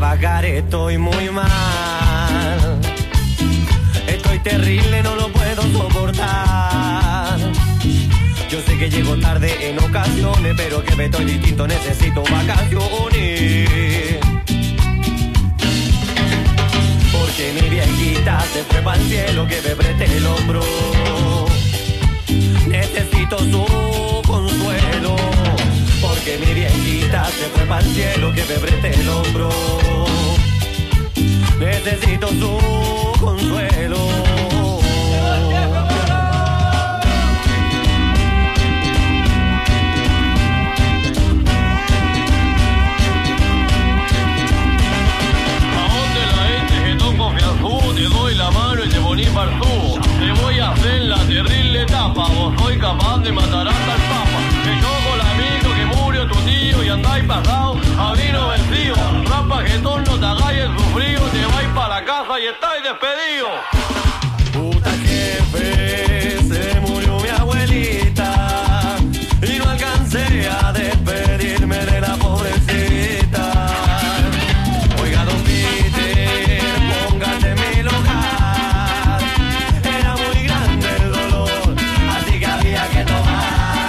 trabajar, estoy muy mal. Estoy terrible, no lo puedo soportar. Yo sé que llego tarde en ocasiones, pero que me estoy distinto, necesito vacaciones. Porque mi viejita se fue para el cielo, que me preste el hombro. Necesito su consuelo. Porque mi viejita se fue para el cielo, que me preste el hombro. Necesito su consuelo. Te doy la mano y te poní parzú. Te voy a hacer la terrible etapa. Vos soy capaz de matar hasta el papa. Que yo con el amigo que murió tu tío y andáis pasado a vino vencido. Rapa que todos no te hagáis el sufrido. Te vais para la casa y estáis despedidos. Puta jefe, se murió mi abuelita y no alcancé a despedirme de la pobrecita. Oiga, don Peter, póngase en mi lugar. Era muy grande el dolor, así que había que tomar.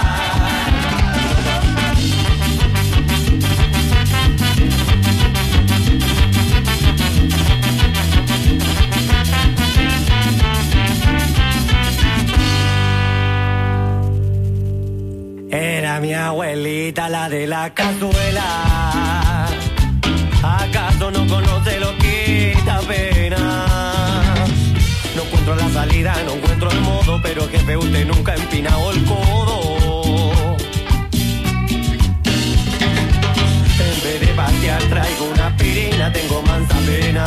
Era mi abuelita, la de la cazuela. ¿Acaso no conoce lo que da pena? No encuentro la salida, no encuentro el modo, pero jefe, usted nunca ha empinado el codo. En vez de patear traigo una aspirina, tengo mansa pena.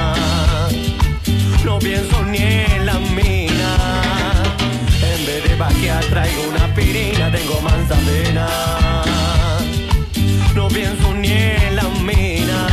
No pienso ni en la mina. En vez de vaquear traigo una aspirina, tengo mansa pena. No pienso ni en la mina.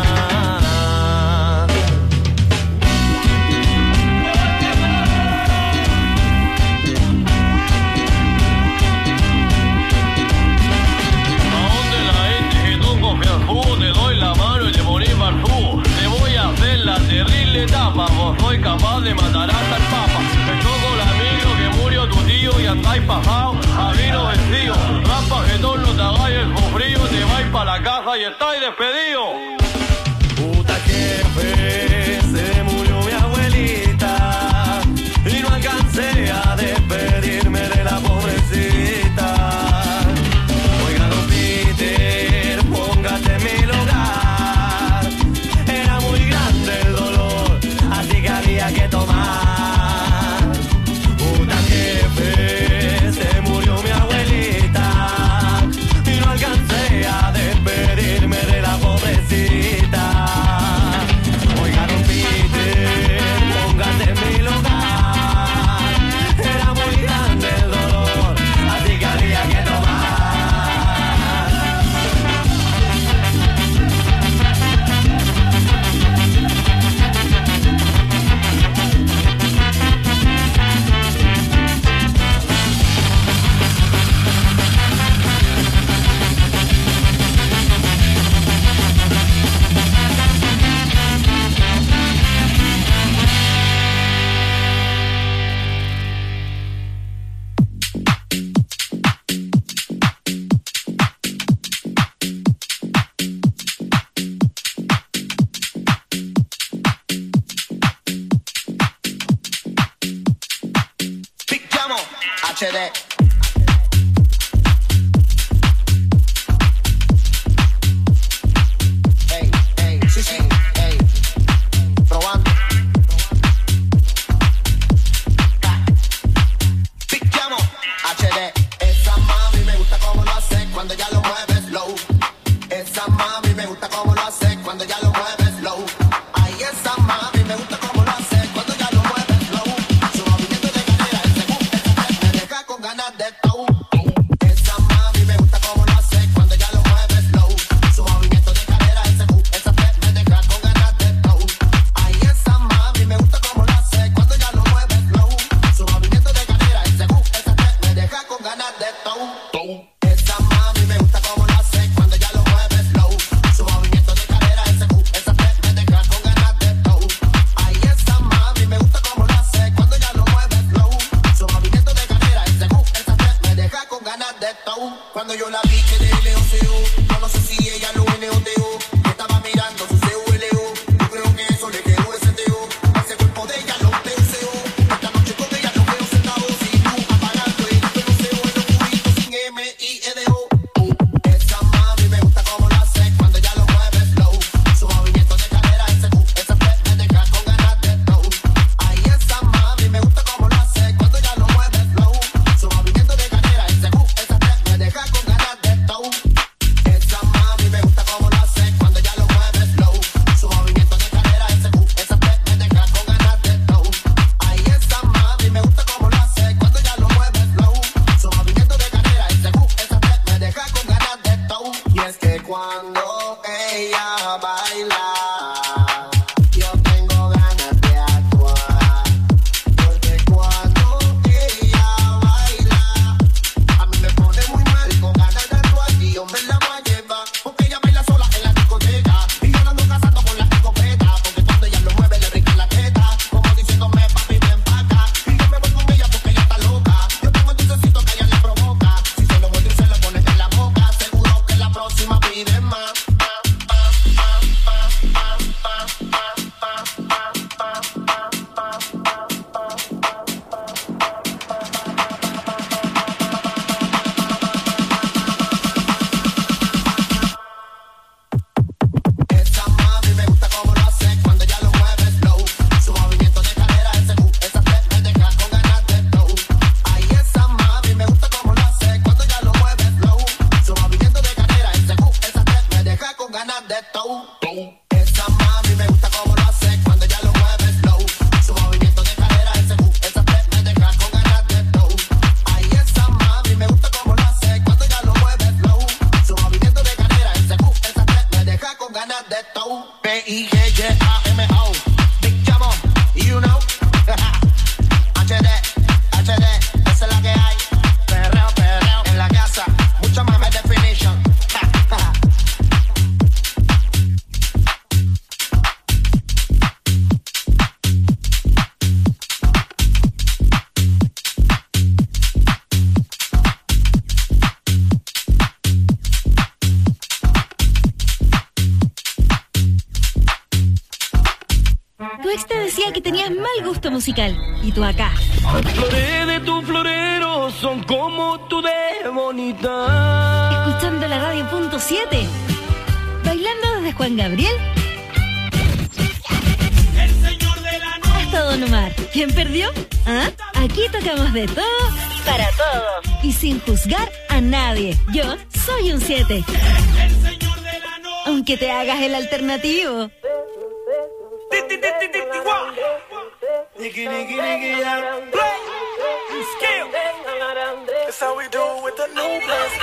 ¿A dónde la gente que tú confías tú? Te doy la mano y te poní parzú. Te voy a hacer la terrible etapa. Vos soy capaz de matar hasta el papa. Que yo con el amigo que murió tu tío y andáis pasado a vino vencido. Rapa que todos no te hagáis el sufrido. Te vais para la casa y estáis despedidos. Puta jefe, se murió mi abuelita y no alcancé a despedirme de la pobrecita. Oiga, don Peter, póngase en mi lugar. Era muy grande el dolor, así que había que tomar. Puta jefe, se murió mi abuelita y no alcancé a despedirme de la pobrecita. Oiga, don Peter, póngase en mi lugar. Era muy grande el dolor, así que había que tomar. Picchiamo HD. Ey, ey, sí, sí, ey. Probando. Picchiamo HD. Esa mami me gusta como lo hace cuando ya lo mueves slow. Esa mami me gusta como lo hace cuando ya lo mueves slow. Ay, esa mami me gusta como lo hace cuando ya lo mueves slow. Su movimiento de cadera, ese me deja con ganas. tenías mal gusto musical. Y tú acá. Las flores de tu florero son como tú de bonita. Escuchando la radio punto 7. Bailando desde Juan Gabriel hasta Don Omar. ¿Quién perdió? ¿Ah? Aquí tocamos de todo para todos y sin juzgar a nadie. Yo soy un 7. Aunque te hagas el alternativo. That's how we do with the new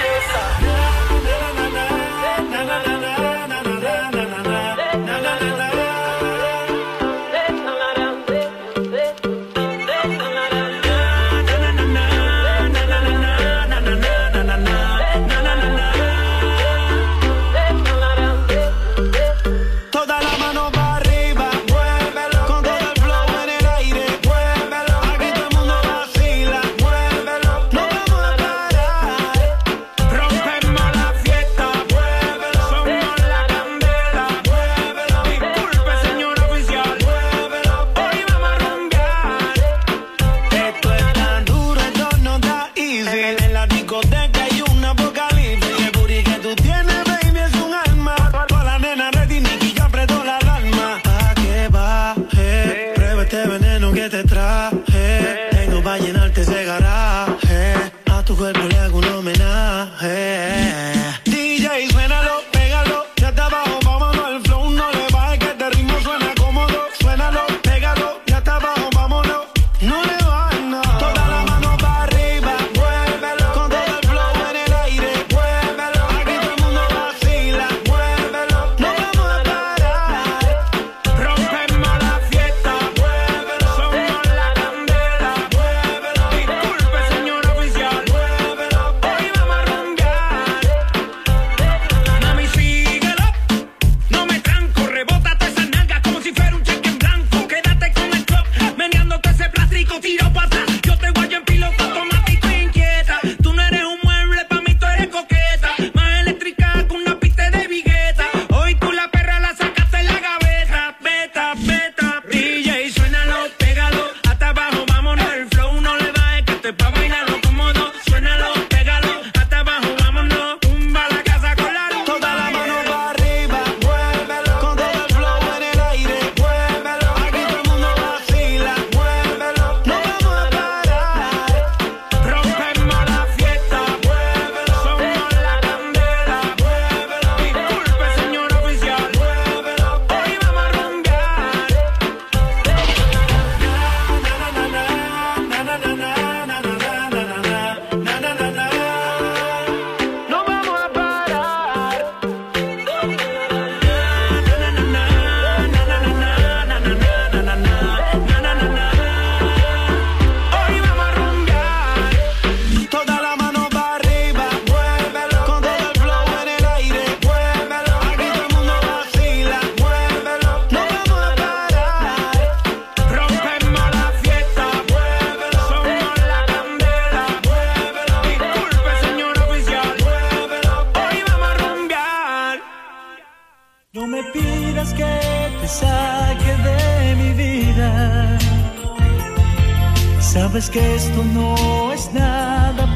Sabes que esto no es nada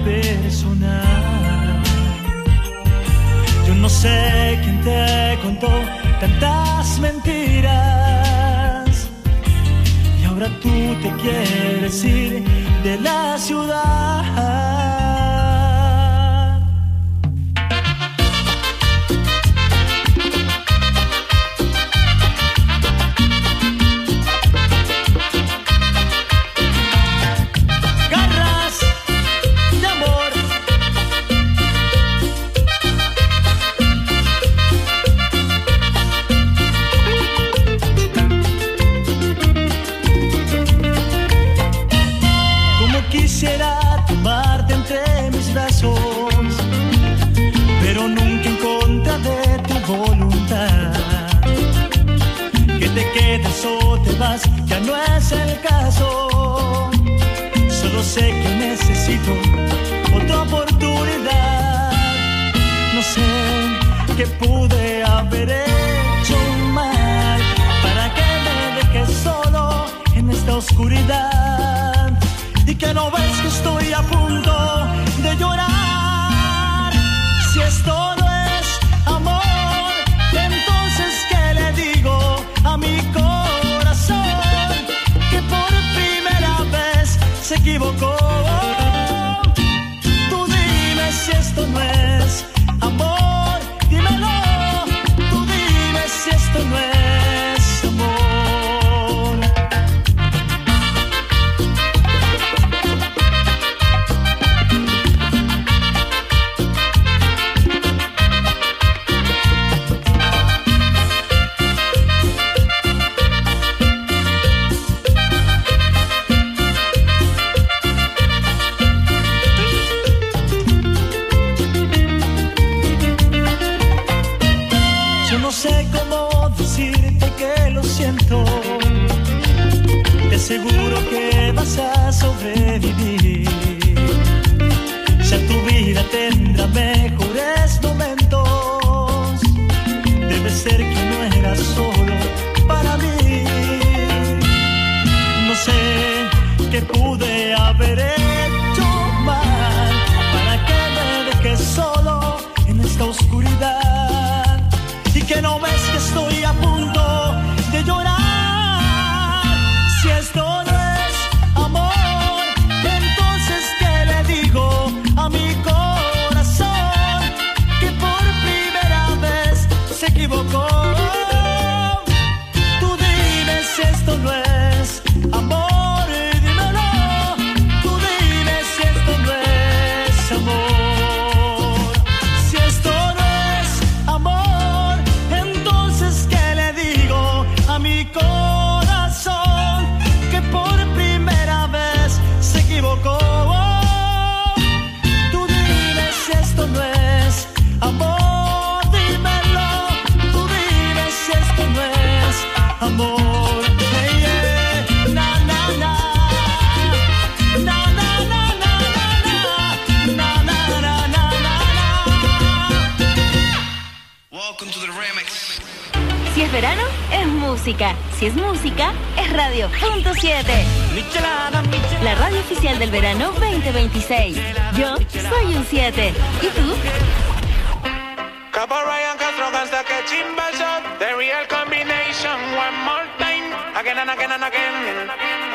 personal. Yo no sé quién te contó tantas mentiras y ahora tú te quieres ir de la ciudad. Quisiera tomarte entre mis brazos, pero nunca en contra de tu voluntad. Que te quedes o te vas, ya no es el caso. Solo sé que necesito otra oportunidad. No sé qué pude haber hecho mal para que me dejes solo en oscuridad y que no ves que estoy a punto de llorar. Si esto no es amor, entonces ¿qué le digo a mi corazón que por primera vez se equivocó? Tú dime si esto no es amor, dímelo. Tú dime si esto no es amor. No sé cómo decirte que lo siento. Te aseguro que vas a sobrevivir. Ya tu vida tendrá mejores momentos. Debe ser que no eras solo para mí. No sé qué pude haber hecho mal para que me dejes solo en esta oscuridad. Y que no ves que estoy a punto de llorar. Si esto no es amor, entonces ¿qué le digo a mi corazón que por primera vez se equivocó? Tú dime si esto no es amor, dímelo. Tú dime si esto no es amor. Si esto no es amor, ¿qué le digo a mi corazón que por primera vez se equivocó? Tú dime si esto no es amor, dímelo. Tú dime si esto no es amor. Hey, yeah. Na, na, na. Na, na, na, na, na, na, na, na, na, na. Welcome to the remix. Si es verano, es música. Si es música, es Radio Punto 7. La radio oficial del verano 2026. Yo soy un 7. ¿Y tú? Capo Ryan Castro hasta que chimba shot. The real combination. One more time. Again and again and again.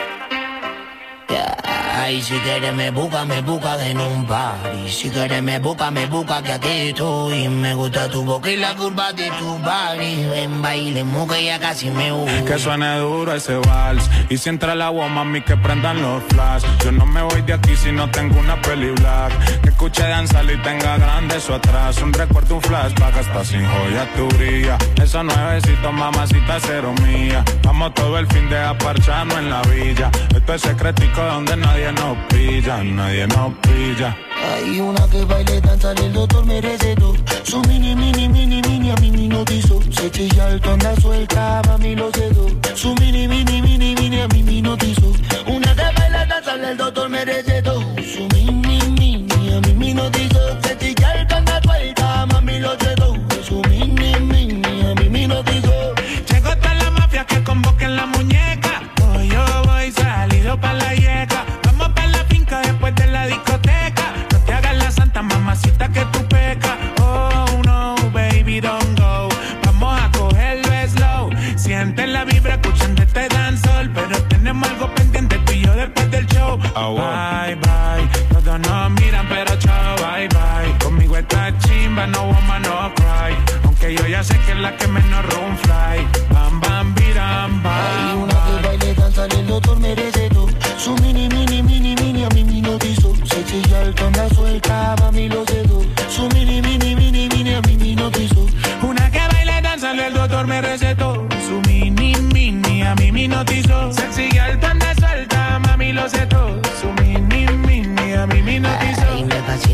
Ay, si quieres me busca en un party. Si quieres me busca que aquí estoy. Me gusta tu boca y la curva de tu body. Ven, bailemos que ya casi me voy. Que suene duro ese vals. Y si entra el agua, mami, que prendan los flash. Yo no me voy de aquí si no tengo una peli black. Que escuche danzar y tenga grande eso atrás. Un recuerdo, un flashback, hasta sin joya tu brilla. Esos nuevecitos, mamacita, cero mía. Vamos todo el fin de aparcharnos en la villa. Esto es secretico donde nadie nos pilla, nadie nos pilla. Hay una que baile, danza, el doctor me recetó. Su mini, a mí me notizó. Se chilla el tonda suelta, mami lo cedo. Su mini, a mí me notizó. Una que baila, danza, el doctor me recetó. Su mini, a mí me notizó. Se chilla el tonda suelta, mami lo cedo. Su mini, a mí me notizó. Llegó toda la mafia que convoquen la muñeca. Hoy yo voy salido pa' la yeca. Vamos pa' la finca después de la discoteca. No te hagas la santa mamacita que tú pecas. Oh no, baby, don't go. Vamos a cogerlo slow. Siente la vibra escuchando este dancehall. Pero tenemos algo pendiente tú y yo después del show. Bye, bye. Todos nos miran pero chao, bye, bye. Conmigo esta chimba, no woman, no cry. Aunque yo ya sé que es la que menos room fly. Bam, bam, biram, bam. Hay una que baile, danza, el doctor me recetó. Su mini, a mí me notizó. Se chilla el tonda suelta, mami lo cedo. Su mini, a mí me notizó. Una que baile, danza, el doctor me recetó. Su mini, a mí me notizó. Sexy girl, tonda suelta, mami lo cedo. Su mini, a mí me notizó. Ay,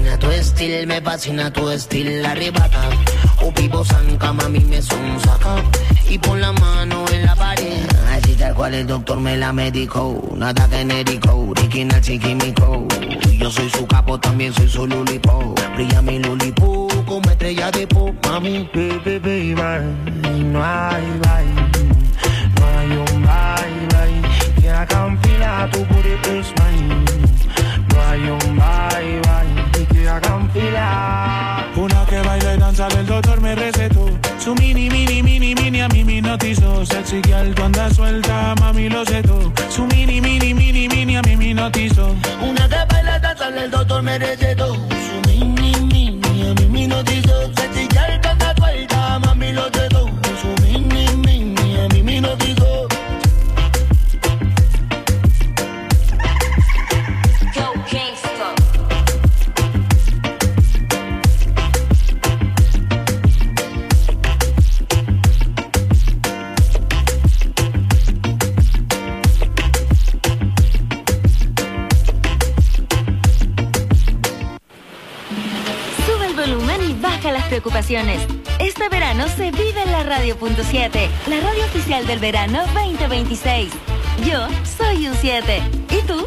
me fascina tu estilo, arrebata. O pipo zanca, mami me sonsaca. Y pon la mano en la pared. Así tal cual el doctor me la medicó. Nada genérico, original chiquimico. Yo soy su capo, también soy su lulipo. Brilla mi lulipo como estrella de pop. Mami, baby, no hay baile. No hay un baile que haga un is mine. No hay un bye bye y que hagan fila. Una que baila y danza, el doctor me recetó. Su mini, mini, mini, mini a mí me hipnotizó. Sexy girl, tú andas suelta, mami lo sé tú. Su mini, mini, mini, mini a mí me hipnotizó. Una que baila y danza, el doctor me recetó. Su mini, mini a mí me hipnotizó. Sexy girl, tú andas suelta, mami lo sé tú. Su mini, mini a mí me hipnotizó. Preocupaciones. Este verano se vive en la Radio.7, la radio oficial del verano 2026. Yo soy U7. ¿Y tú?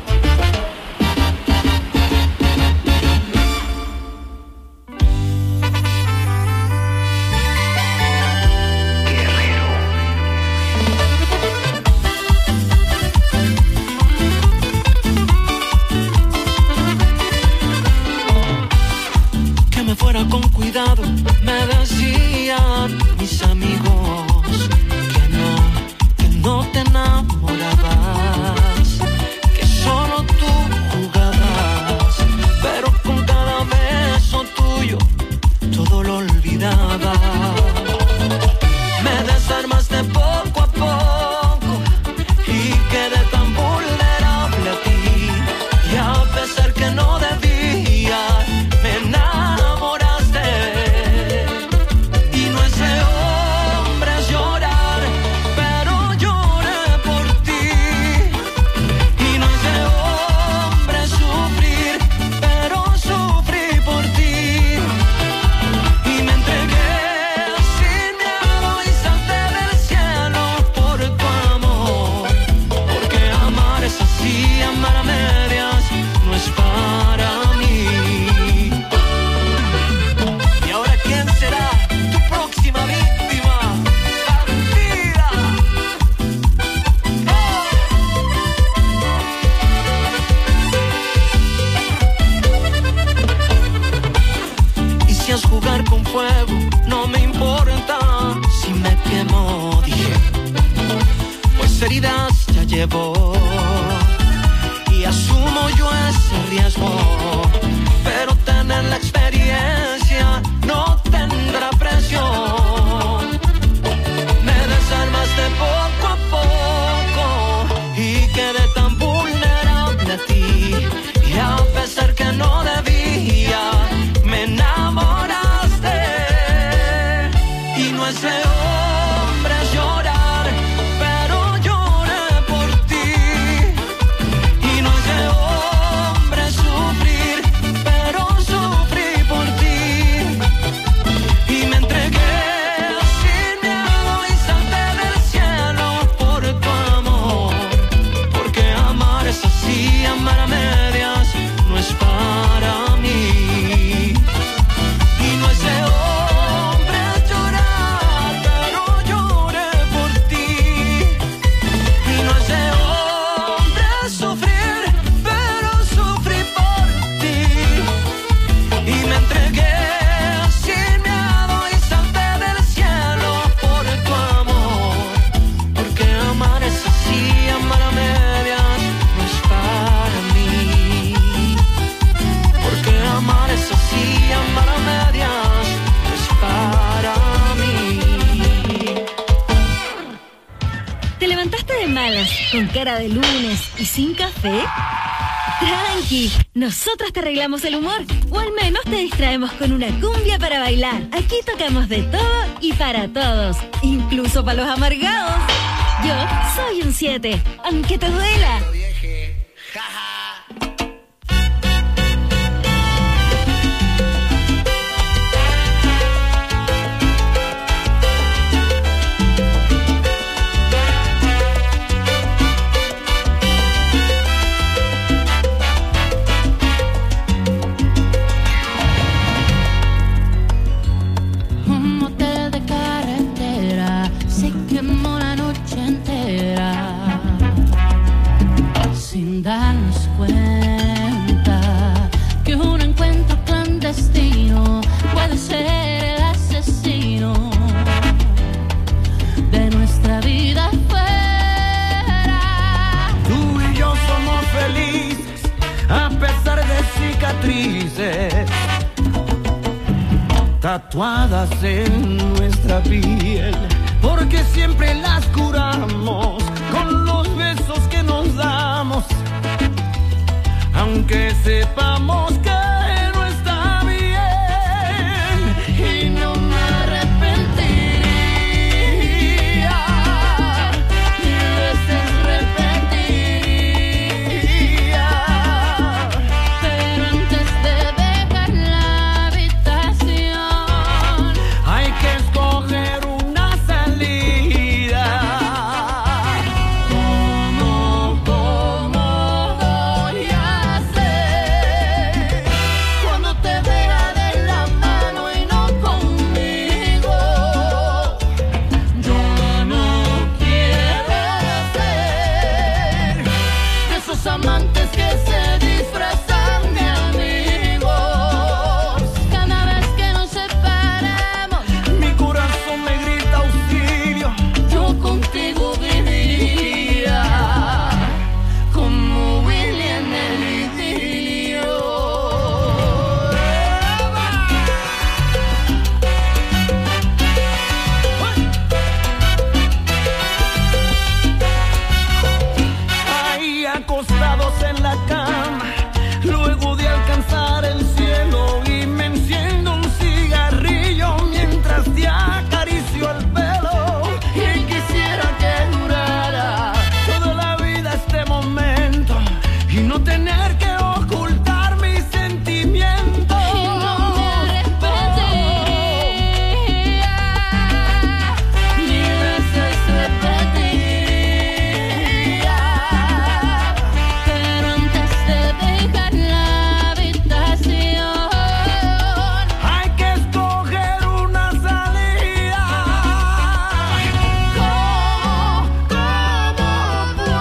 Fuera con cuidado, me decían mis amigos que no te enamorabas, que solo tú jugabas, pero con cada beso tuyo todo lo olvidaba. Me desarmaste poco a poco y quedé tan vulnerable a ti, y a pesar que no debía, me enamoraste. Y no es de hombres llorar, pero lloré por ti. Y no es de hombres sufrir, pero sufrí por ti. Y me entregué sin miedo y salté del cielo por tu amor. Porque amar es así, amar a medias no es para mí. Y ahora, ¿quién será tu próxima víctima? ¡Bandida! Y si es jugar con fuego, no me importa si me quemo, dije, pues heridas ya llevo y asumo yo ese riesgo, pero tener la experiencia no tendrá precio. Me desarmaste poco a poco y quedé tan vulnerable a ti, y a pesar que no debía, me enamoraste. Y no es de hombres llorar, pero lloré por ti. Y no es de hombres sufrir, pero sufrí por ti. Y me entregué sin miedo y salté del cielo por tu amor. Porque amar es así, amar a medias no es para mí. Y no es de hombres llorar, pero lloré por ti. Y no es de hombres sufrir, pero sufrí por ti. Y me entregué sin miedo y salté del cielo por tu amor. Porque amar es así, amar a medias no es para mí. Porque amar es así, amar a medias no es para mí. ¿Te levantaste de malas, con cara de lunes y sin café? Tranqui, nosotras te arreglamos el humor, o al menos te distraemos con una cumbia para bailar. Aquí tocamos de todo y para todos, incluso para los amargados. Yo soy un 7, aunque te duela. Un motel de carretera se quemó la noche entera. sin darnos cuenta que un encuentro clandestino puede ser el asesino de nuestra vida fuera. Tú y yo somos felices a pesar de cicatrices tatuadas en nuestra piel, porque siempre las curamos con los besos que nos damos, aunque sepamos que no está bien, y no me arrepentiría, mil veces repetiría, pero antes de dejar la habitación hay que escoger una salida. ¿Cómo voy a hacer cuando te vea de la mano y no conmigo? Yo no quiero ser de esos amantes que se disfrazan de amigos. cada vez que nos separamos. Mi corazón me grita auxilio. Yo contigo viviría como Willy en el idilio. Ahí acostados en la cama, luego de alcanzar el cielo, y me enciendo un cigarrillo mientras te acaricio el pelo. Y quisiera que durara toda la vida este momento y no tener que ocultar mis sentimientos. Y no me arrepentiría, mil veces repetiría, pero antes de dejar la habitación Hay que escoger una salida. ¿Cómo puedo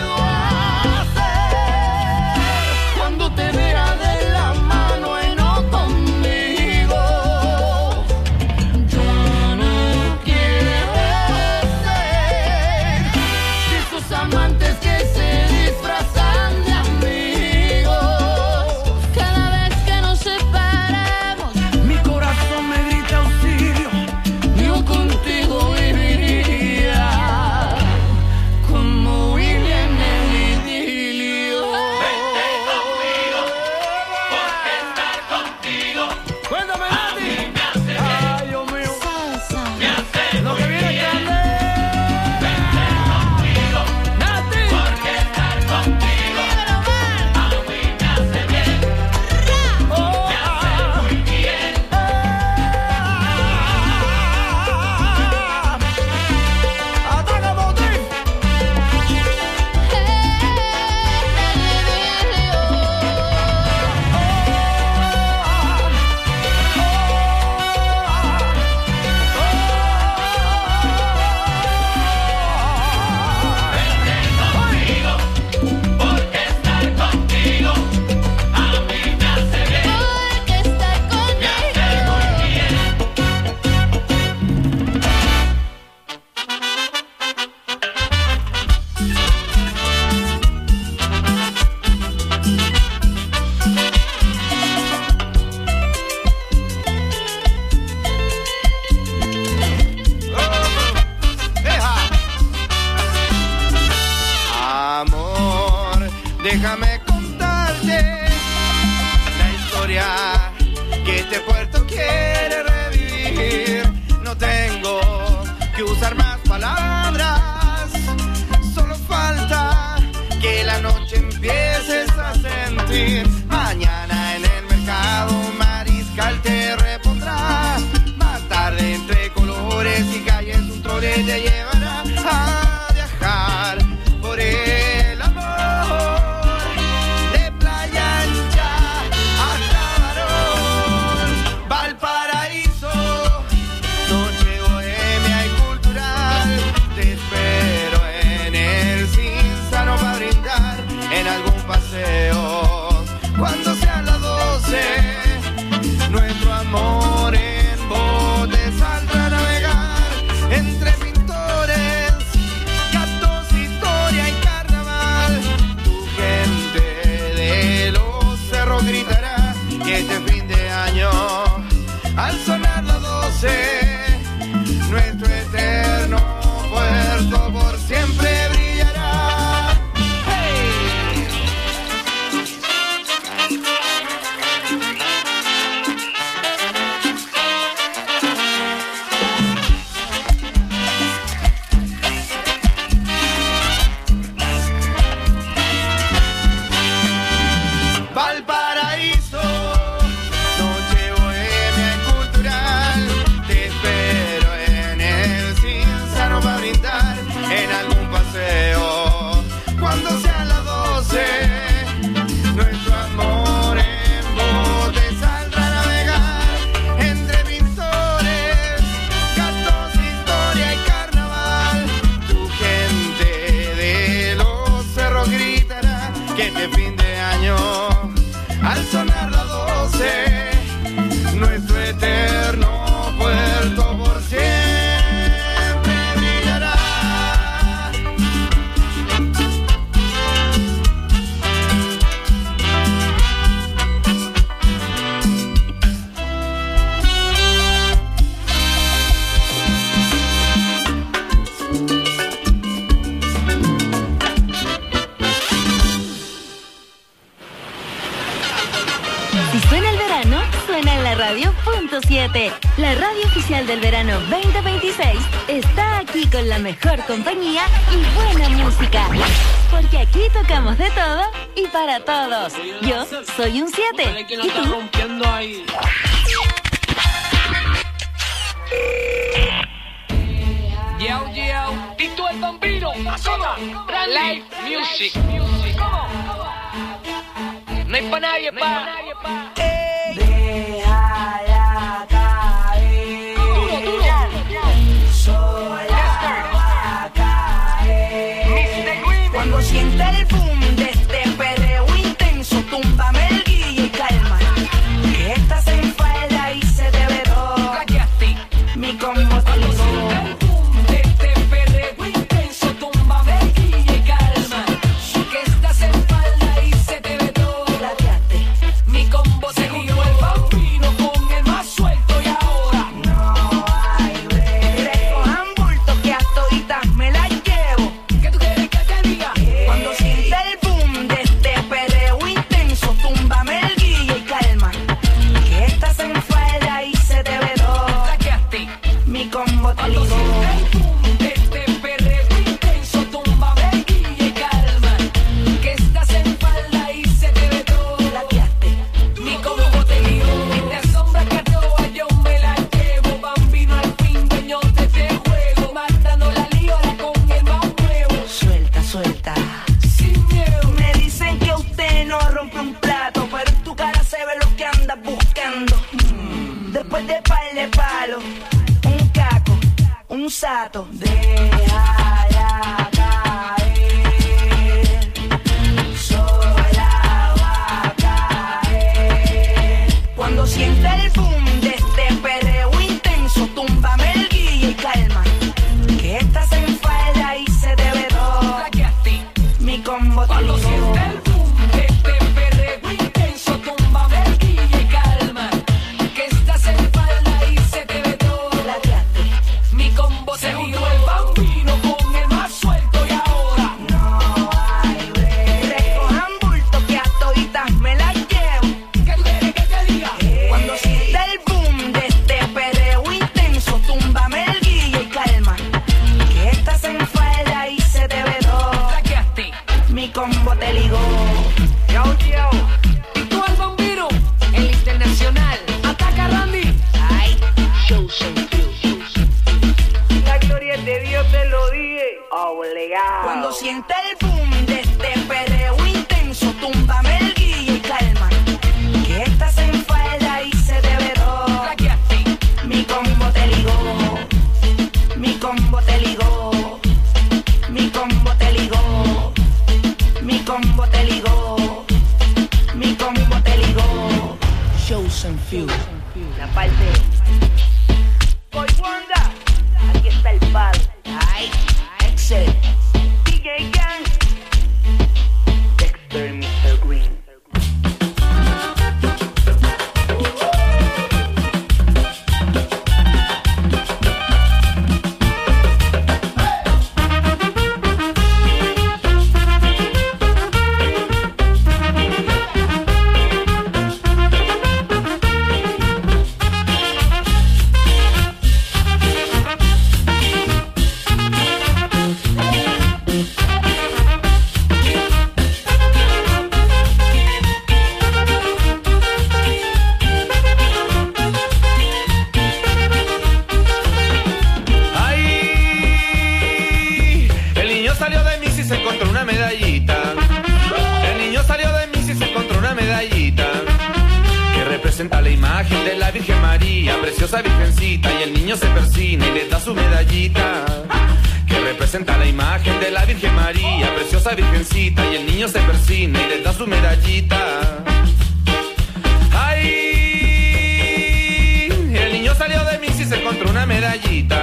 hacer cuando te vea de la mano y no conmigo? Yo no quiero ser de esos amantes que se disfrazan de amigos. cada vez que nos separamos. Mi corazón me grita auxilio. Yo contigo viviría como Willy en el idilio. Vente conmigo, porque estar contigo. Cuéntame, Nati. Ay, Dios mío. Lo que viene es candela. Vente conmigo, Nati. Porque estar contigo a mí me hace bien. Me hace muy bien. Ataca, Motín. Porque estar contigo a mí me hace bien. Porque estar contigo Amor, déjame contarte la historia que este puerto quiere revivir. No tengo que usar más palabras, solo falta que la noche empieces a sentir. Mañana en el mercado Mariscal te repondrá. Más tarde entre colores y calles un trole te llevará a viajar por el amor de Playa Ancha hasta Barón, Valparaíso, noche bohemia y cultural. Te espero en el Cinzano para brindar en paseos. Cuando sean las 12, nuestro amor en bote saldrá a navegar entre pintores, gatos, historia y carnaval. Tu gente de los cerros gritará que este fin de año, al sonar las 12, nuestro eterno puerto por siempre brillará. ¡Hey! Valparaíso, noche bohemia y cultural, te espero en el Cinzano para brindar en algún paseo. Cuando sean las 12, nuestro amor en bote saldrá a navegar entre pintores, gatos, historia y carnaval. Tu gente de los cerros gritará que este fin de año, al sonar las 12, nuestro eterno puerto por siempre brillará. Si suena el verano, suena en la radio .7. La radio oficial del verano 2026 está aquí con la mejor compañía y buena música. Porque aquí tocamos de todo y para todos. Yo soy un 7. ¿Y tú? Yo, yo, Tito el Bambino, Live Music. No hay pa' nadie, pa'. Déjala caer. Duro, duro. Sola va a caer. Cuando sienta el boom de este perreo intenso, túmbame el guille y calma. Que estás en falda y se te ve todo. Mi combo te sato. Déjala caer, sola va a caer. Cuando sienta el boom de este perreo intenso, túmbame el guille y calma. Que estás en falda y se te ve todo. Mi combo te Cuando sienta el boom de este perreo intenso, túmbame el guille y calma. Que estás en falda y se te ve todo. Mi combo se juntó el bambino con el más suelto y ahora no hay break. Recojan bulto que a toditas me las llevo. ¿Qué tú quieres que te diga? Cuando sienta el boom de este perreo intenso, túmbame el guille y calma. Que estás en falda y se te ve todo. Mi combo te ligó. Yo, yo. Y tú el bambino, el internacional. Ataca Randy. Ay, show, show, show. La gloria es de Dios, te lo dije. Obligado. Cuando sienta el boom de este perreo intenso, túmbame el guille y calma. Que estás en falda y se te ve todo. Mi combo te ligó. Mi combo te ligó. Mi combo te ligó. Mi combo te ligó. ligó. Mi combo te ligó. Shows and Few. La parte. Boy Wanda. Aquí está el palo. Ay, Excel. DJ Gang. Dexter y Mr. Green. Presenta la imagen de la Virgen María, preciosa virgencita, y el niño se persina y le da su medallita. Que representa la imagen de la Virgen María, preciosa virgencita, y el niño se persina y le da su medallita. ¡Ay! El niño salió de mí y se encontró una medallita.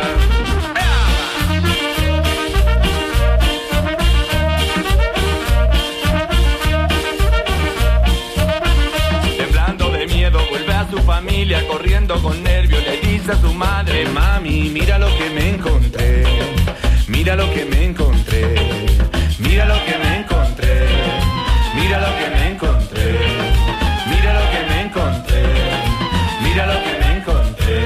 Vuelve a su familia corriendo con nervios, le dice a su madre: mami, mira lo que me encontré, mira lo que me encontré, mira lo que me encontré, mira lo que me encontré, mira lo que me encontré, mira lo que me encontré.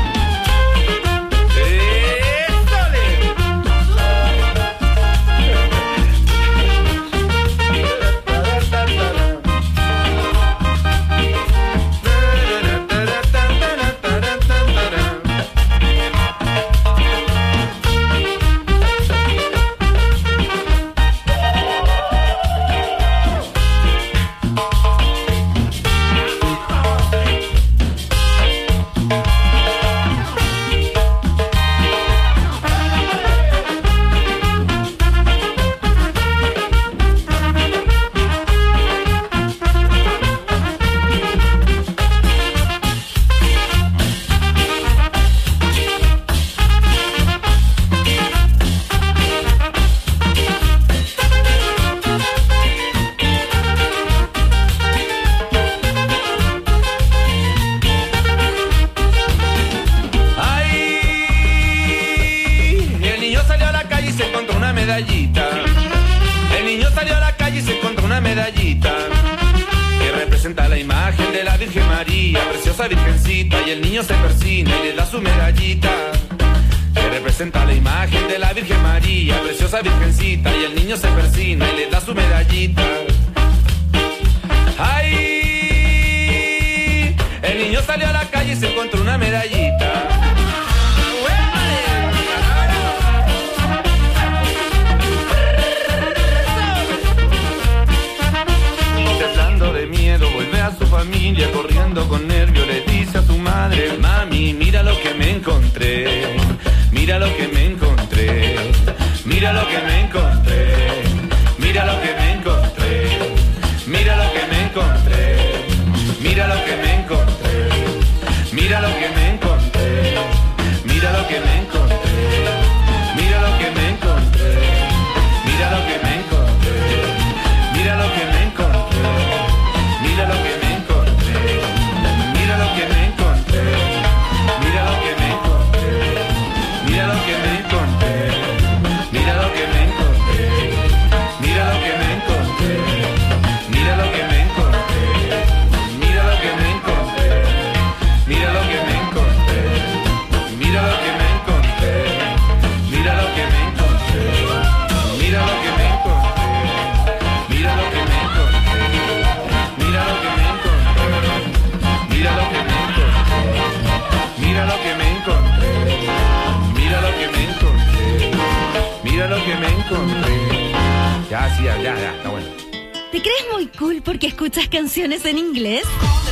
Está bueno. ¿Te crees muy cool porque escuchas canciones en inglés?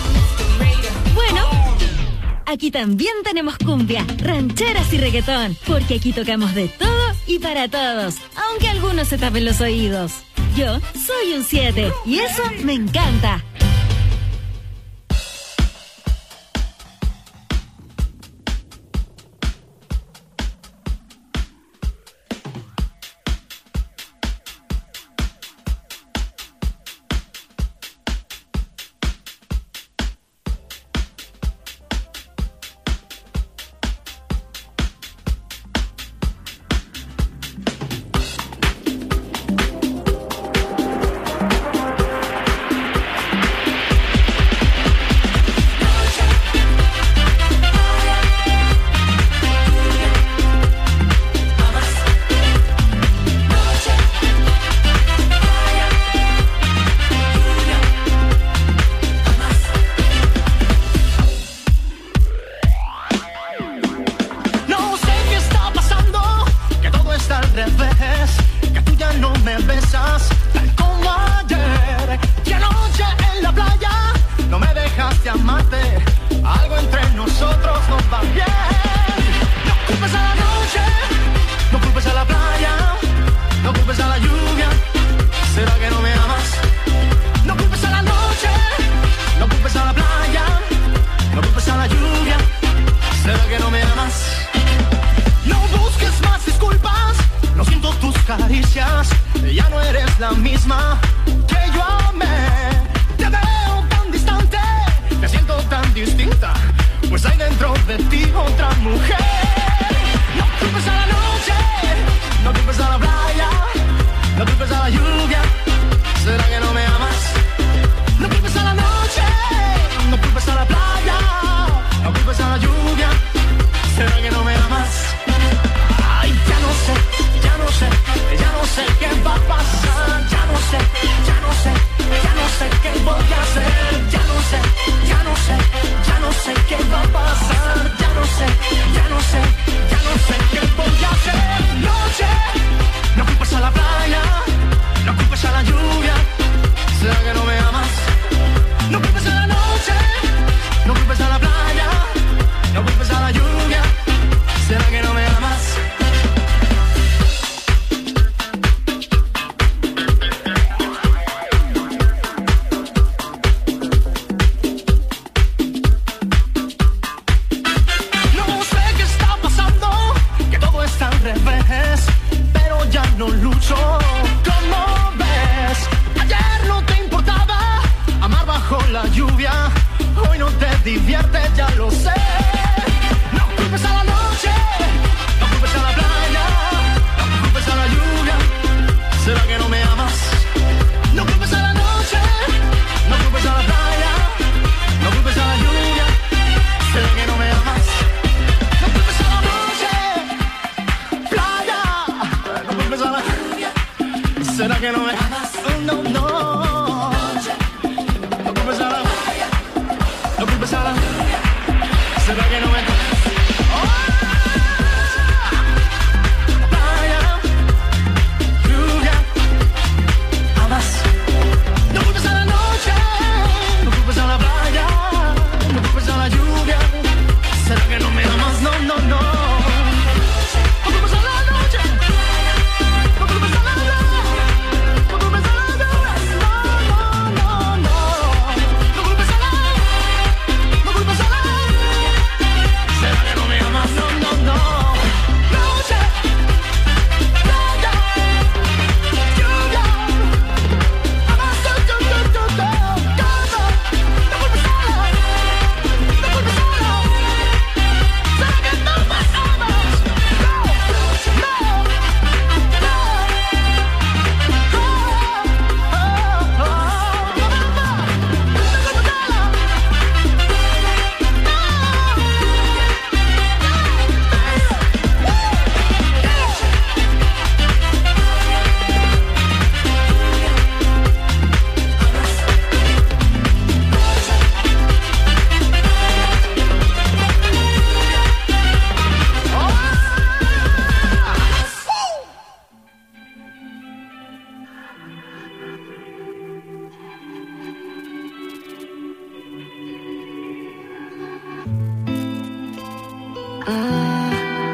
Bueno, aquí también tenemos cumbia, rancheras y reggaetón, porque aquí tocamos de todo y para todos, aunque algunos se tapen los oídos. Yo soy un 7 y eso me encanta.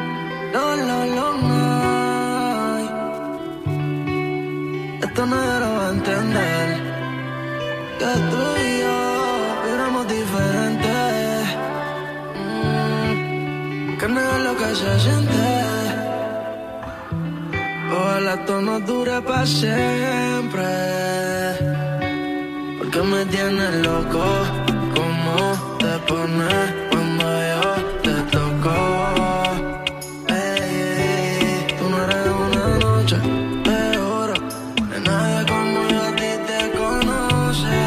Esto no era que tú y yo éramos diferentes. Que no es lo que se siente. Ojalá esto no dure para siempre. Porque me tienes loco. ¿Cómo te pones cuando yo te toco? Tú no eres una noche de oro. De nadie como yo a ti te conoce.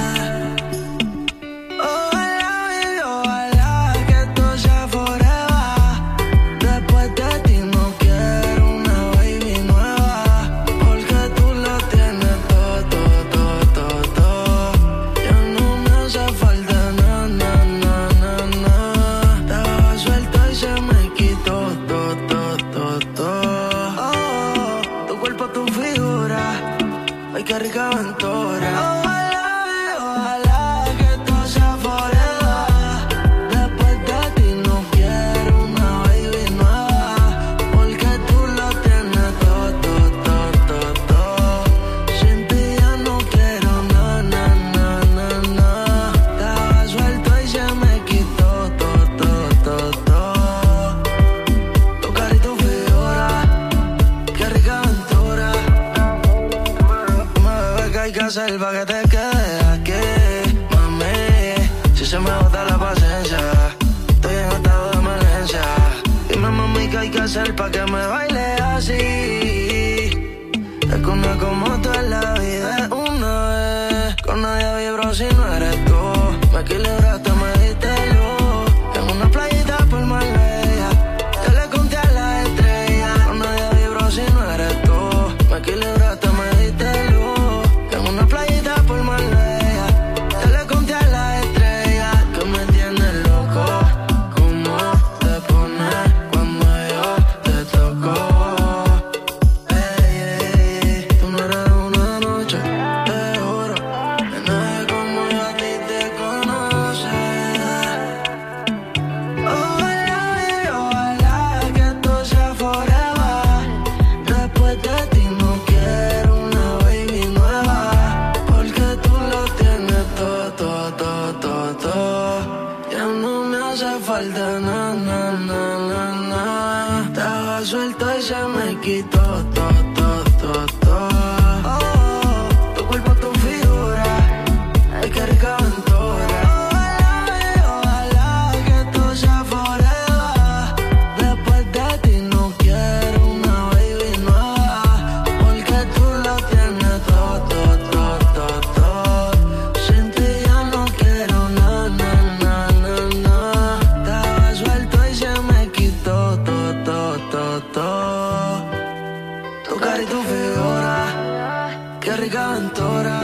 Ojalá, baby, ojalá que esto sea forever. Después de ti no quiero una baby nueva. Porque tú lo tienes todo, todo, todo, todo. Ya no me hace falta nada, nada, nada, nada. Estaba suelto y se me quitó todo, todo, todo, todo. Oh, tu cuerpo, tu figura. Ay, qué rica aventura. Ojalá que esto sea forever. Después de ti no quiero una baby nueva. Porque tú lo tienes todo, todo, todo, todo, todo. Sin ti ya no quiero nada, nada, nada, nada. Estaba suelto y se me quitó todo, todo, todo, todo. Tu cara y tu figura, qué rica aventura. Bebé, ¿qué hay que hacer pa' que te quedes aquí, mami? Si se me agota la paciencia, estoy en estado de emergencia. Dime, mami, ¿qué hay que hacer pa' que me baile así? Es que una como tú en la vida es una vez. Con nadie vibro si no eres tú. Me equilibraste, me diste luz. En una playita por Marbella, te le conté a la estrella. Con nadie vibro si no eres tú. Me equilibraste, me diste luz. En una playita por Marbella, te le conté a la estrella. Que me tienes loco. ¿Cómo te pones cuando yo te toco? Tú no eres una noche de oro. De nadie como yo a ti te conoce. Ojalá, baby, ojalá que esto sea forever. Después de ti no quiero una baby nueva. Porque tú lo tienes todo, todo, todo, todo, todo. Ya no me hace falta nada, nada, nada, nada. Estaba suelto y se me quitó todo, todo, todo, todo. Oh, tu cuerpo, tu figura. Ay, qué rica aventura. Ojalá, baby, ojalá que esto sea forever. Después de ti no quiero una baby nueva. Porque tú lo tienes todo, todo, todo, todo, todo. Sin ti ya no quiero nada, nada, nada, nada. Estaba suelto y se me quitó todo, todo, todo, todo. Tu cara y tu figura, qué rica aventura.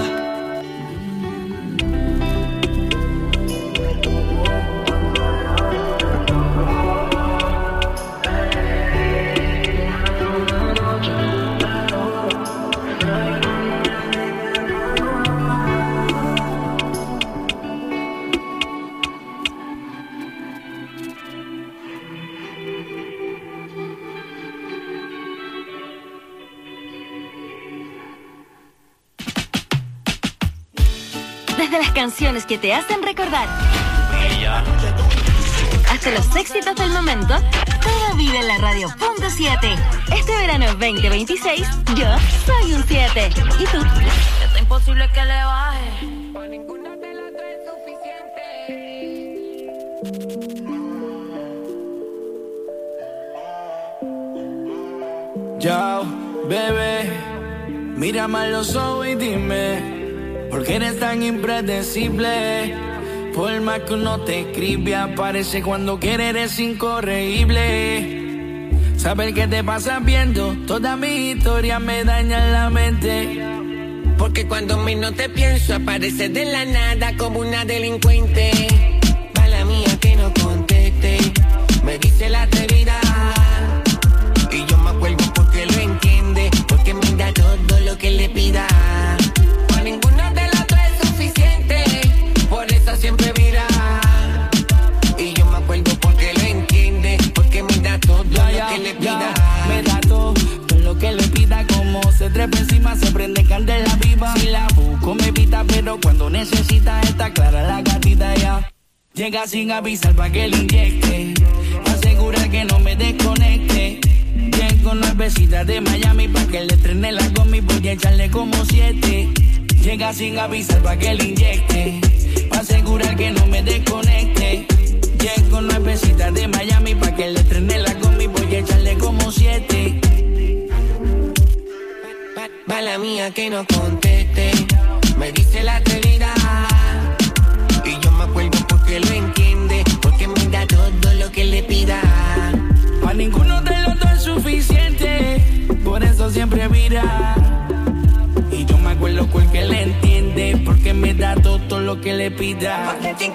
Desde las canciones que te hacen recordar hasta los éxitos del momento, todo vive en la radio.7. Este verano 2026, yo soy un 7. ¿Y tú? Está imposible que le baje. Ninguna de las tres es suficiente. Yo, bebé, mírame a los ojos y dime, ¿por qué eres tan impredecible? Por más que uno te escribe, aparece cuando quiere, eres incorregible. Saber qué te pasa viendo toda mi historia me daña la mente. Porque cuando menos te pienso, apareces de la nada como una delincuente. Mala mía que no conteste, me dice la atrevida. Y yo me acuerdo porque lo entiende, porque me da todo lo que le pida. Para ninguna de las tres es suficiente, por eso siempre vira. Y yo me acuerdo porque lo entiende, porque me da todo lo que le pida. Me da todo lo que le pida, como se trepa encima, se prende candela viva. Si la busco me evita bonita, pero cuando necesita está clara la gatita ya. Llega sin avisar pa' que le inyecte, pa' asegurar que no me desconecte. Llego nuevecita de Miami pa' que le estrene la gomi, voy a echarle como 7. Llega sin avisar pa' que le inyecte, pa' asegurar que no me desconecte. Llego nuevecita de Miami pa' que le estrene la gomi, voy a echarle como 7. Mala mía que no conteste, me dice la atrevida. Y yo me acuerdo porque lo entiende, porque me da todo lo que le pida. Pa' ninguno de los dos es suficiente, por eso siempre vira. Y yo me acuerdo porque le entiende, porque me da todo lo que le pida.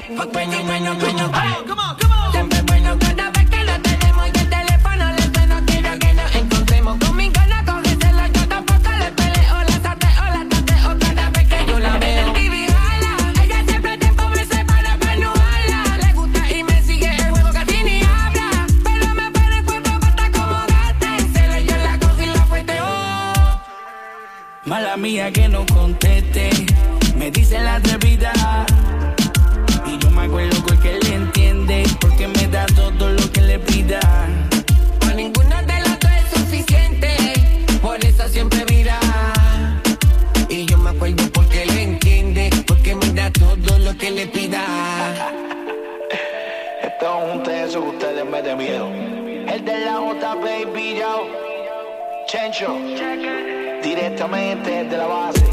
Siempre bueno cada vez que lo tenemos y el teléfono le suena, quiero que nos encontremos. Con mi gana cógeselo, yo tampoco le peleo, la tateo cada vez que yo la veo. El TV jala, ella siempre tiempo me separa para no hablar. Le gusta y me sigue el juego, casi ni habla, pero me pone cuatro patas como gata. En celo yo la cogí y la fueteo. Mala mía que no conteste, me dice la atrevida. Y yo me acuerdo porque le entiende, porque me da todo lo que le pida. Pa' ninguno de los dos es suficiente, por eso siempre vira. Y yo me acuerdo porque le entiende, porque me da todo lo que le pida. Estamos juntos en eso que ustedes me den miedo. El de la J, baby, yo. Chencho, directamente desde la base.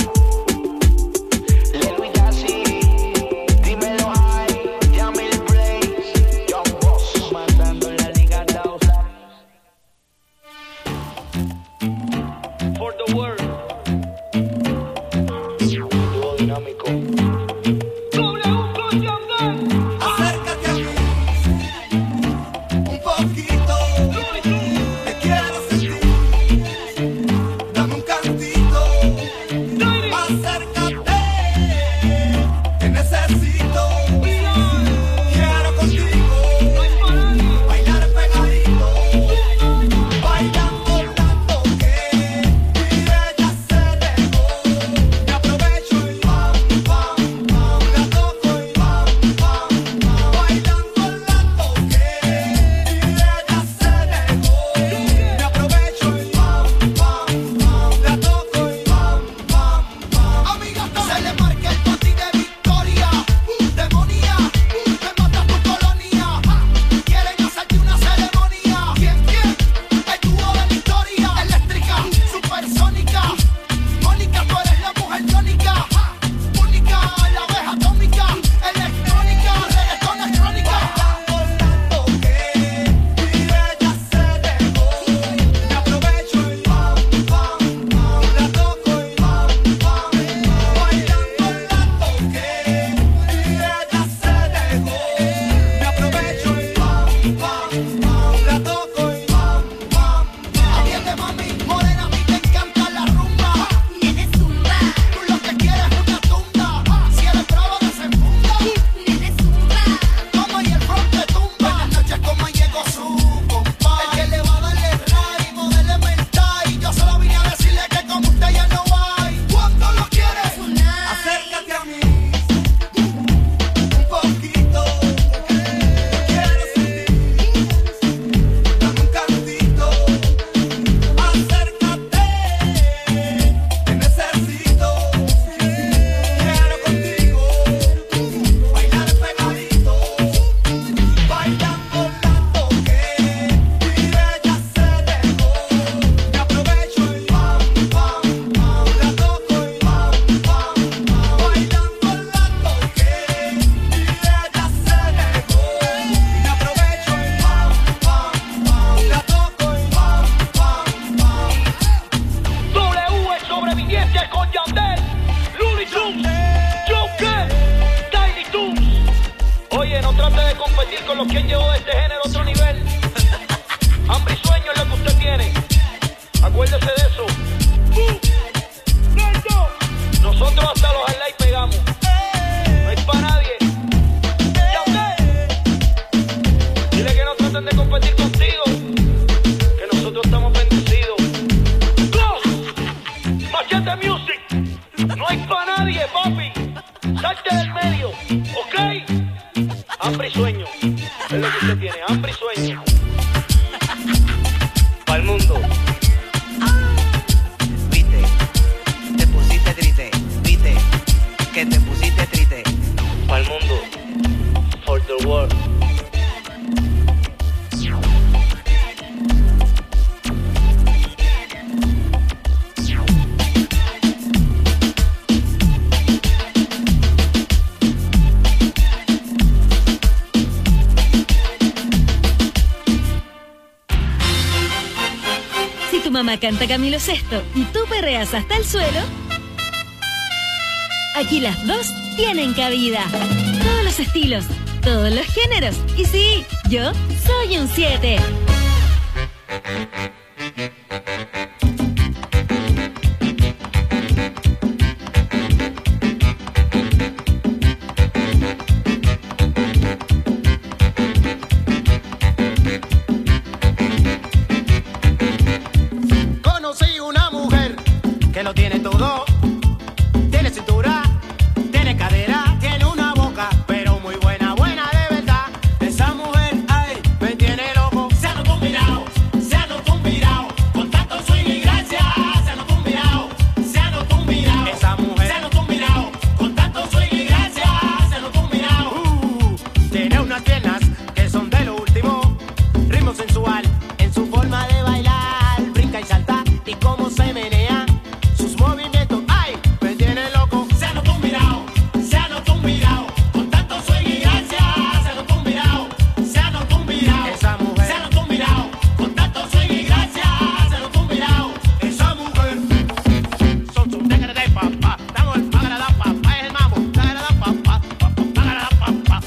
con los que han llevado este género a otro nivel. Hambre y sueño es lo que usted tiene. Acuérdese de eso. Nosotros hasta los highlights pegamos. No hay para nadie. Ya usted. Dile que no traten de competir contigo, que nosotros estamos bendecidos. Machete Music. No hay para nadie, papi. usted tiene hambre y sueño. Pa'l mundo. Viste, te pusiste triste. Viste, que te pusiste triste. Pa'l mundo. For the world. Tu mamá canta Camilo Sesto y tú perreas hasta el suelo, aquí las dos tienen cabida. Todos los estilos, todos los géneros. Y sí, yo soy un 7. Que lo tiene todo, tiene cintura, tiene cadera, tiene una boca, pero muy buena, buena de verdad. Esa mujer, ay, me tiene loco. Se anotó un virao, se anotó un virao, con tanto swing y gracia. Se anotó un virao, se anotó un virao. Esa mujer, se anotó un virao, con tanto swing y gracia. Se anotó un virao. Tiene unas piernas que son de lo último, ritmo sensual en su forma de bailar, brinca y salta y cómo se menea. Movimiento, ay, me tiene loco. Se anotó un virao, se anotó un virao, con tanto swing y gracia. Se anotó un virao, se anotó un virao. Esa mujer, se anotó un virao, con tanto swing y gracia. Se anotó un virao. Esa mujer, son sus negras de papá. Estamos el págara da papá, es el mambo. Págara da papá, págara da papá.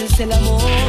haces el amor.